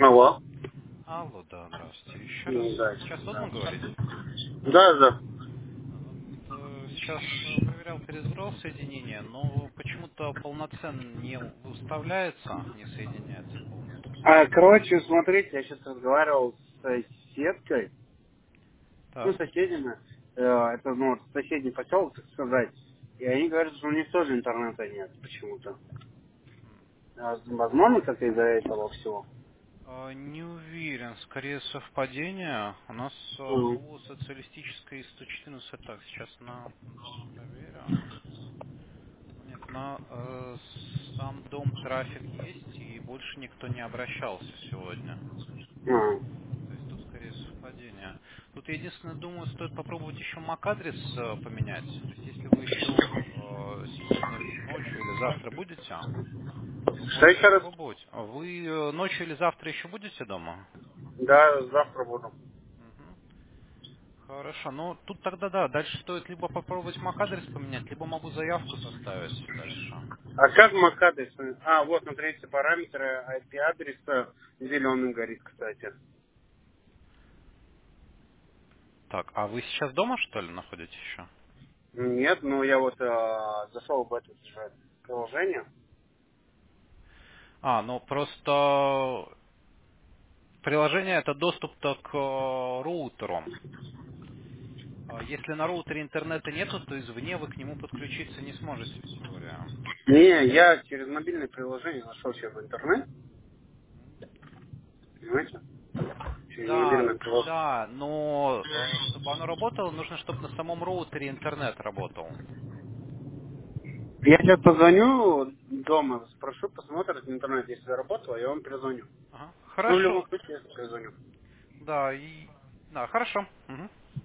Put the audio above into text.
Алло. Алло, да, здравствуйте. Еще раз, Да. сейчас удобно говорить? Да, да. Сейчас проверял, перезврал соединение, но почему-то полноценно не выставляется, не соединяется полностью. Короче, смотрите, я сейчас разговаривал с соседкой, ну, Так. соседями, это, ну, вот соседний поселок, так сказать, и они говорят, что у них тоже интернета нет почему-то. Возможно, как из-за этого всего? Не уверен, скорее совпадение. У нас Мгм. по социалистической 114, так, сейчас проверю. Нет, на сам дом трафик есть, и больше никто не обращался сегодня. То есть тут скорее совпадение. Тут я единственное думаю, стоит попробовать еще MAC-адрес поменять. То есть если вы еще сегодня ночью или завтра будете, то Что можно еще раз? попробовать. А вы ночью или завтра еще будете дома? Да, завтра буду. Мгм. Хорошо. Ну, тут тогда да, дальше стоит либо попробовать MAC-адрес поменять, либо могу заявку составить дальше. А как MAC-адрес? Вот, смотрите, параметры IP-адреса зеленым горит, кстати. Так, а вы сейчас дома, что ли, находитесь еще? Нет, ну я вот зашел в это же приложение. Ну просто приложение это доступ-то к роутеру. Если на роутере интернета нету, то извне вы к нему подключиться не сможете в теории. Не, я через мобильное приложение нашел себе в интернет, понимаете? Через Да, мобильное приложение. да, но чтобы оно работало, нужно, чтобы на самом роутере интернет работал. Я сейчас позвоню дома, спрошу, посмотрят в интернет, если заработало, я вам перезвоню. Ага. Ну, в любом Хорошо. случае, я перезвоню. Да, хорошо. Мгм.